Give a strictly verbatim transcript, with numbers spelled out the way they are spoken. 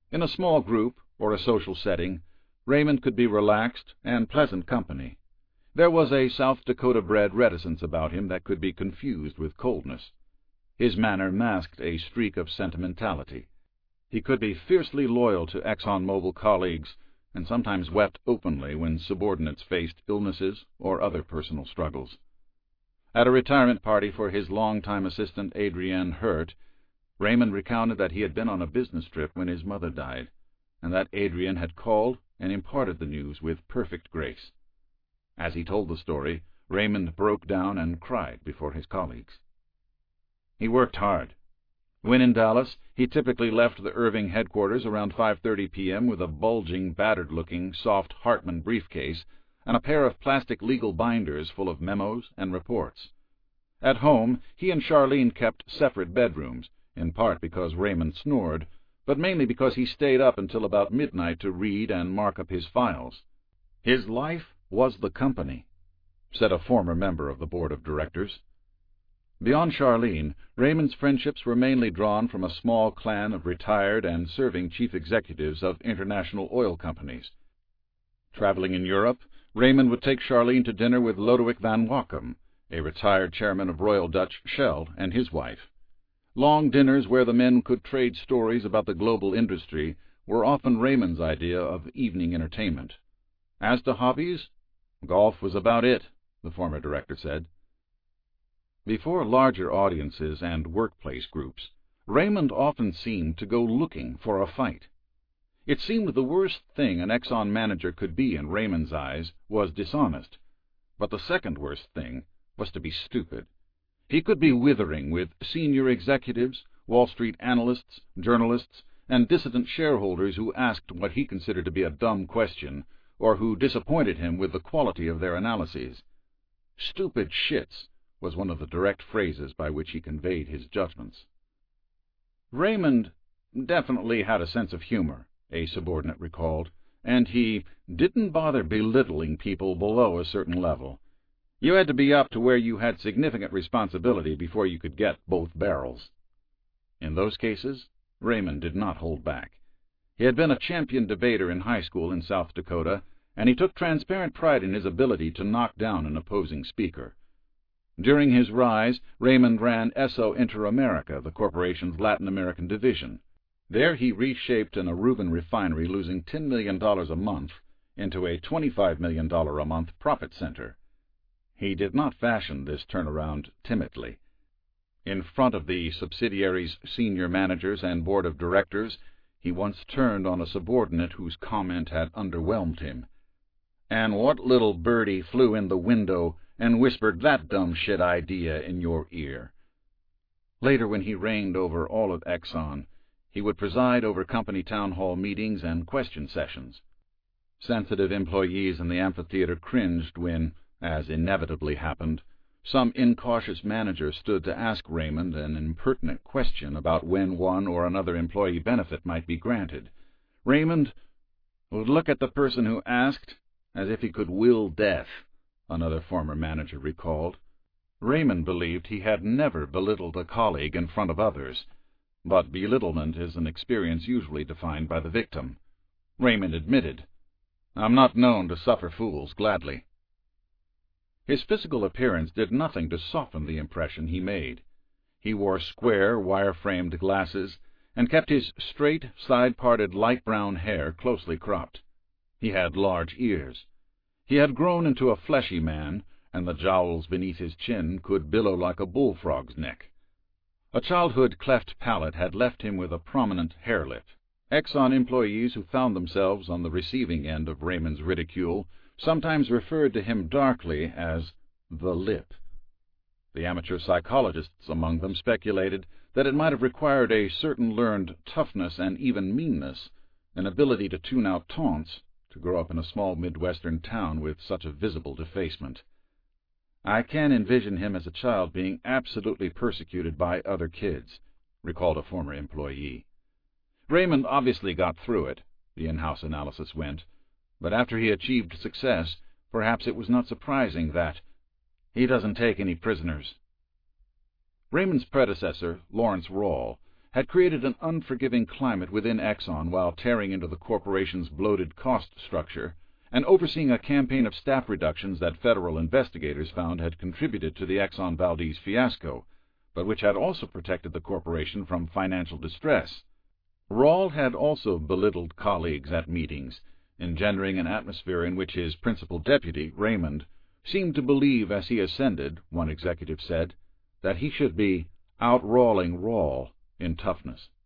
In a small group or a social setting, Raymond could be relaxed and pleasant company. There was a South Dakota-bred reticence about him that could be confused with coldness. His manner masked a streak of sentimentality. He could be fiercely loyal to ExxonMobil colleagues, and sometimes wept openly when subordinates faced illnesses or other personal struggles. At a retirement party for his longtime assistant Adrienne Hurt, Raymond recounted that he had been on a business trip when his mother died, and that Adrienne had called and imparted the news with perfect grace. As he told the story, Raymond broke down and cried before his colleagues. He worked hard. When in Dallas, he typically left the Irving headquarters around five thirty p m with a bulging, battered-looking, soft Hartman briefcase and a pair of plastic legal binders full of memos and reports. At home, he and Charlene kept separate bedrooms, in part because Raymond snored, but mainly because he stayed up until about midnight to read and mark up his files. His life was the company, said a former member of the board of directors. Beyond Charlene, Raymond's friendships were mainly drawn from a small clan of retired and serving chief executives of international oil companies. Traveling in Europe, Raymond would take Charlene to dinner with Lodewijk van Wachem, a retired chairman of Royal Dutch Shell, and his wife. Long dinners where the men could trade stories about the global industry were often Raymond's idea of evening entertainment. As to hobbies, golf was about it, the former director said. Before larger audiences and workplace groups, Raymond often seemed to go looking for a fight. It seemed the worst thing an Exxon manager could be in Raymond's eyes was dishonest, but the second worst thing was to be stupid. He could be withering with senior executives, Wall Street analysts, journalists, and dissident shareholders who asked what he considered to be a dumb question, or who disappointed him with the quality of their analyses. Stupid shits was one of the direct phrases by which he conveyed his judgments. Raymond definitely had a sense of humor, a subordinate recalled, and he didn't bother belittling people below a certain level. You had to be up to where you had significant responsibility before you could get both barrels. In those cases, Raymond did not hold back. He had been a champion debater in high school in South Dakota, and he took transparent pride in his ability to knock down an opposing speaker. During his rise, Raymond ran Esso Inter-America, the corporation's Latin American division. There he reshaped an Aruban refinery losing ten million dollars a month into a twenty-five million dollars a month profit center. He did not fashion this turnaround timidly. In front of the subsidiary's senior managers and board of directors, he once turned on a subordinate whose comment had underwhelmed him. "And what little birdie flew in the window and whispered that dumb shit idea in your ear?" Later, when he reigned over all of Exxon, he would preside over company town hall meetings and question sessions. Sensitive employees in the amphitheater cringed when, as inevitably happened, some incautious manager stood to ask Raymond an impertinent question about when one or another employee benefit might be granted. Raymond would look at the person who asked as if he could will death, another former manager recalled. Raymond believed he had never belittled a colleague in front of others, but belittlement is an experience usually defined by the victim. Raymond admitted, "I'm not known to suffer fools gladly." His physical appearance did nothing to soften the impression he made. He wore square, wire-framed glasses and kept his straight, side-parted light brown hair closely cropped. He had large ears. He had grown into a fleshy man, and the jowls beneath his chin could billow like a bullfrog's neck. A childhood cleft palate had left him with a prominent hairlip. Exxon employees who found themselves on the receiving end of Raymond's ridicule sometimes referred to him darkly as the lip. The amateur psychologists among them speculated that it might have required a certain learned toughness and even meanness, an ability to tune out taunts, to grow up in a small Midwestern town with such a visible defacement. "I can envision him as a child being absolutely persecuted by other kids," recalled a former employee. Raymond obviously got through it, the in-house analysis went, but after he achieved success, perhaps it was not surprising that he doesn't take any prisoners. Raymond's predecessor, Lawrence Rawle, had created an unforgiving climate within Exxon while tearing into the corporation's bloated cost structure and overseeing a campaign of staff reductions that federal investigators found had contributed to the Exxon Valdez fiasco, but which had also protected the corporation from financial distress. Rahl had also belittled colleagues at meetings, engendering an atmosphere in which his principal deputy, Raymond, seemed to believe as he ascended, one executive said, that he should be out-Rawling Rahl in toughness.